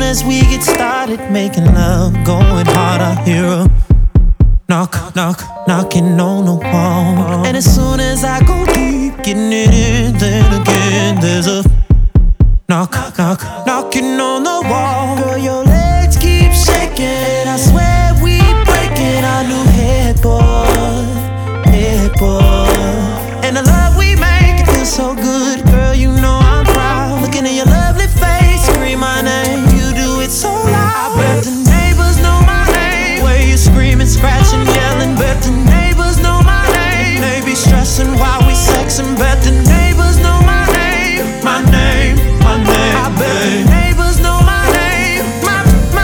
as we get started making love, going hard, I hear a knock, knock, knocking on the wall. And as soon as I go deep, getting it in, then again there's a knock, knock, knocking on the wall. Girl, your legs keep shaking, I swear we breaking our new headboard, headboard. And the love we make, it feels so good. Girl, you know I'm proud. Looking at your lovely face, scream my name. You do it so loud. I bet the neighbors know my name. Where you screaming, scratching, yelling. Bet the neighbors know my name. They be stressing while we sexing. Bet the neighbors know my name. My name, my name. I bet the neighbors know my name. My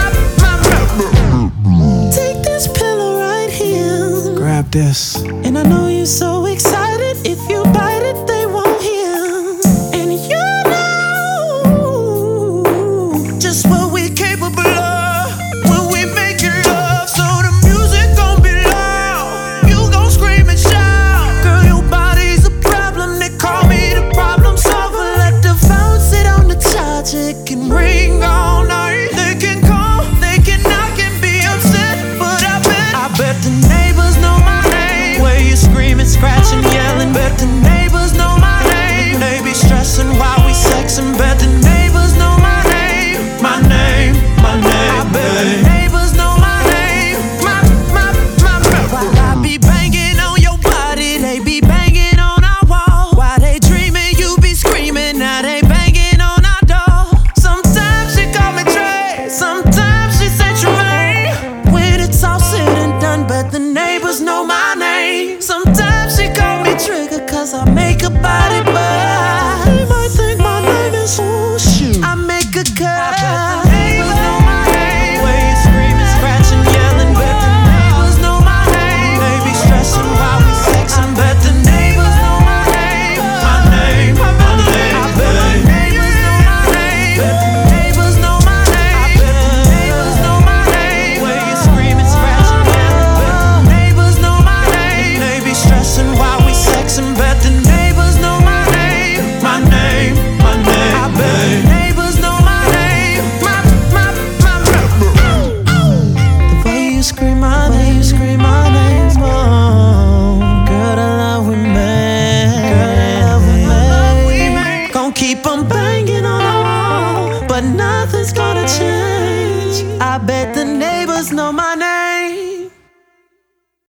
Take this pillow right here. Grab this. And I know you're so excited. If you bite it, they won't hear. And you know just what we're capable of when we make it love. So the music gon' be loud. You gon' scream and shout. Girl, your body's a problem. They call me the problem solver. Let the phone sit on the charge. It can ring all night. They can call, they can knock and be upset. But I bet the neighbors know my name. Where you screaming, scratching, yelling. Bet the neighbors know my name. They be stressing while we sexing. Bet the neighbors know my name. My name, my name. I bet the neighbors know my name. While I be banging on your body, they be banging on our wall. While they dreaming, you be screaming. Now they banging on our door. Sometimes she call me Trey, sometimes she say Tremaine. When it's all said and done, but the neighbors know my name. Sometimes she call me Trigger, cause I make a body burn. They might think my name is Shoot. I make a cut. I bet the neighbors know my name. Where you screaming, scratching, yelling. Bet the neighbors know my name. They be stressing while we sexing. Bet the neighbors know my name. My name, my name. I bet the neighbors know my name. Bet the neighbors know my name. I bet the neighbors know my name. Where you screaming, scratching, yelling. Bet the neighbors know my name. They be stressing while we sexing. Bet the neighbors know my name. My name, my name. I bet the neighbors know my name. The way you scream my name, you scream my name. Oh, girl, the love we made. Gon' keep 'em banging on the wall, but nothing's gonna change. I bet the neighbors know my name.